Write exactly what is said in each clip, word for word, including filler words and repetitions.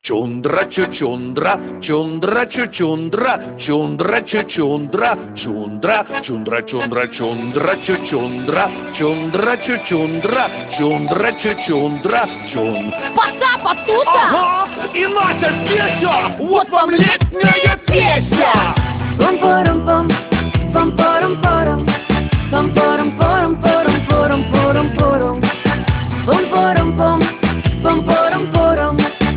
Чундра чучундра, чундра чучундра, чундра чучундра, чундра, чундра чундра чундра чучундра, чундра чучундра, чундра чучундра, чун. Потапа туса! Ага, и Настя Петя! Вот вам летняя песня! Пом-пором-пом, пом-пором-пором, пом-пором-пором-пором-пором-пором-пором, пом-пором-пом, пом-пором-пором,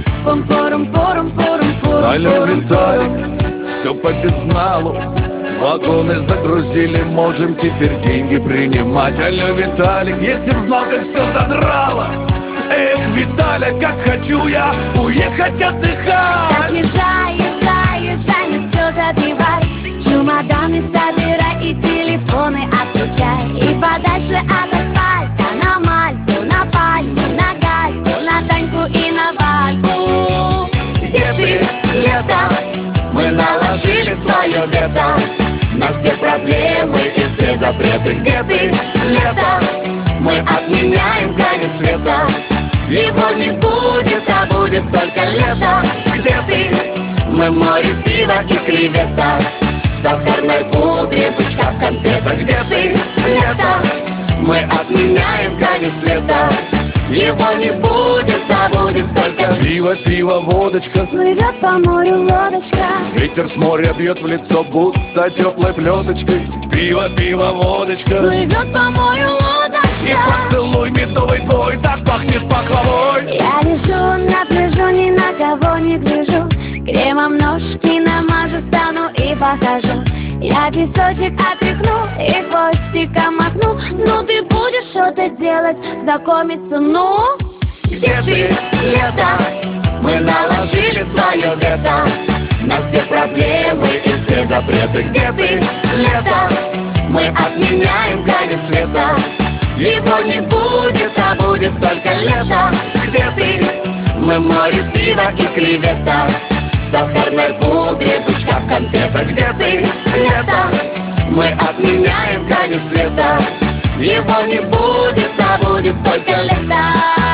пом-пором-пором-пором-пором. Алло, Виталик, все по безналу. Вагоны загрузили, можем теперь деньги принимать. Алло, Виталик, если б знал, как все задрало. Эх, Виталик, как хочу я уехать отдыхать. Так езжай, езжай, езжай, не все забивай. Чемоданы собирай и телефоны отключай. И подальше от асфальта на Мальту, на Пальму, на Гальку, на Таньку и на Вальку. Где ты, лето? Мы наложили свое вето на все проблемы и все запреты. Где ты, лето? Мы отменяем конец света. Его не будет, а будет только лето. Где ты? Мы море пива и креветок в сахарной пудре, бычка в конфетах. Где ты, лето? Мы отменяем конец света. Его не будет, а будет только пиво, пиво, водочка. Плывет по морю лодочка. Ветер с моря бьет в лицо, будто теплой плеточкой. Пиво, пиво, водочка. Плывет по морю лодочка. И поцелуй медовый твой так пахнет пахлавой. Я лежу на пляжу, ни на кого не гляжу. Кремом ножки намажу, стану и похожу. Я песочек отряхну и хвостиком махну. Ну ты будешь что-то делать, знакомиться, ну? Где ты, лето? Мы наложили свое вето на все проблемы и все запреты. Где ты, лето? Мы отменяем конец света. Его не будет, а будет только лето. Где ты? Мы море пива и креветок в сахарной пудре, бычка в конфетах. Где ты, лето? Мы отменяем конец света. Его не будет, а будет только лето.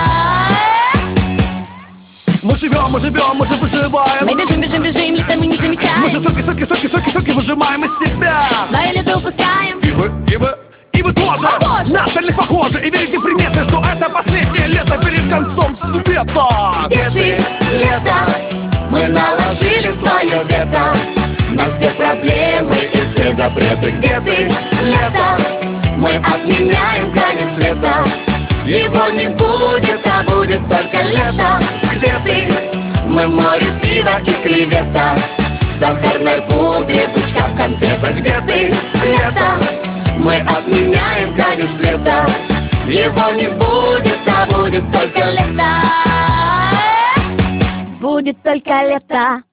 Мы живем, мы живем, мы же выживаем. Мы бежим, бежим, бежим, летом мы не замечаем. Мы же соки, соки, соки, соки, соки выжимаем из себя. Свое лето упускаем. И вы, и вы, и вы тоже, Похоже. на остальных похожи. И верите в приметы, что это последнее лето перед концом света. Где ты, лето? Мы наложили свое вето на все проблемы и все запреты. Где ты, лето? Мы отменяем конец света. Его не будет, а будет только лето. Где ты? Мы море пива и креветок в сахарной пудре, бычка в конфетах. Где ты, лето? Мы отменяем конец света. Его не будет, а будет только лето. Будет только лето.